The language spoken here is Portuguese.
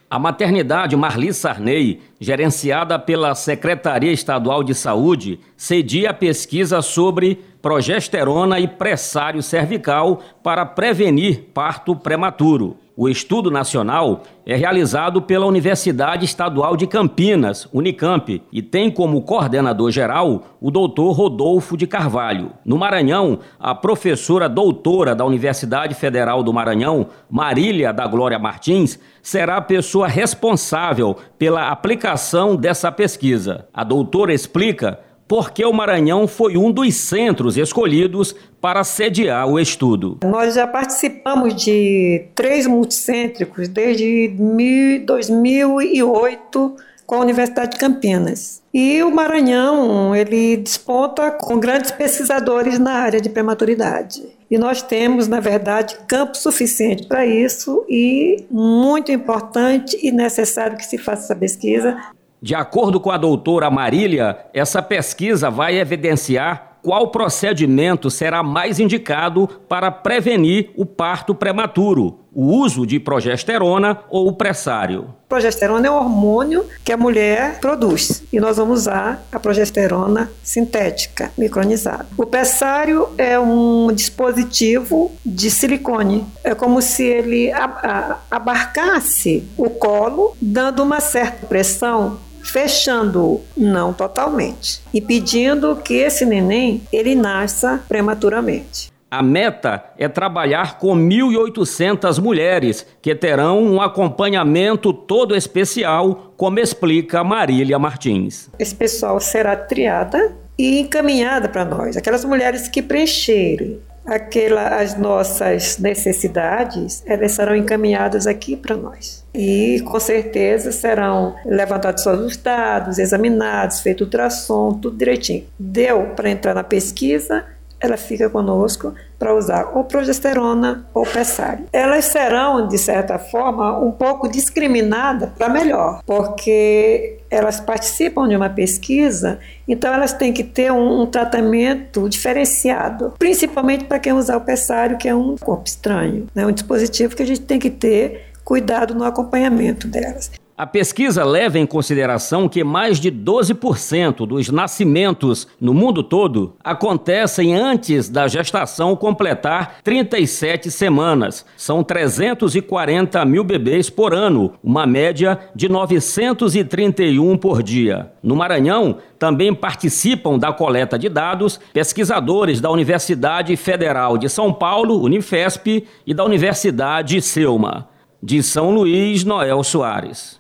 A maternidade Marli Sarney, gerenciada pela Secretaria Estadual de Saúde, cedia a pesquisa sobre progesterona e pressário cervical para prevenir parto prematuro. O estudo nacional é realizado pela Universidade Estadual de Campinas, Unicamp, e tem como coordenador geral o doutor Rodolfo de Carvalho. No Maranhão, a professora doutora da Universidade Federal do Maranhão, Marília da Glória Martins, será a pessoa responsável pela aplicação dessa pesquisa. A doutora explica por que o Maranhão foi um dos centros escolhidos para sediar o estudo. Nós já participamos de 3 multicêntricos desde 2008 com a Universidade de Campinas. E o Maranhão, ele desponta com grandes pesquisadores na área de prematuridade. E nós temos, na verdade, campo suficiente para isso e muito importante e necessário que se faça essa pesquisa. De acordo com a doutora Marília, essa pesquisa vai evidenciar qual procedimento será mais indicado para prevenir o parto prematuro, o uso de progesterona ou pressário. Progesterona é um hormônio que a mulher produz e nós vamos usar a progesterona sintética, micronizada. O pressário é um dispositivo de silicone. É como se ele abarcasse o colo, dando uma certa pressão, fechando-o, não totalmente, e pedindo que esse neném ele nasça prematuramente. A meta é trabalhar com 1.800 mulheres que terão um acompanhamento todo especial, como explica Marília Martins. Esse pessoal será triada e encaminhada para nós, aquelas mulheres que preencherem as nossas necessidades, elas serão encaminhadas aqui para nós. E com certeza serão levantados todos os dados, examinados, feito ultrassom, tudo direitinho. Deu para entrar na pesquisa, ela fica conosco para usar ou progesterona ou pressário. Elas serão, de certa forma, um pouco discriminadas para melhor, porque elas participam de uma pesquisa, então elas têm que ter um tratamento diferenciado, principalmente para quem usar o pressário, que é um corpo estranho, né? Um dispositivo que a gente tem que ter cuidado no acompanhamento delas. A pesquisa leva em consideração que mais de 12% dos nascimentos no mundo todo acontecem antes da gestação completar 37 semanas. São 340 mil bebês por ano, uma média de 931 por dia. No Maranhão, também participam da coleta de dados pesquisadores da Universidade Federal de São Paulo, Unifesp, e da Universidade Selma. De São Luís, Noel Soares.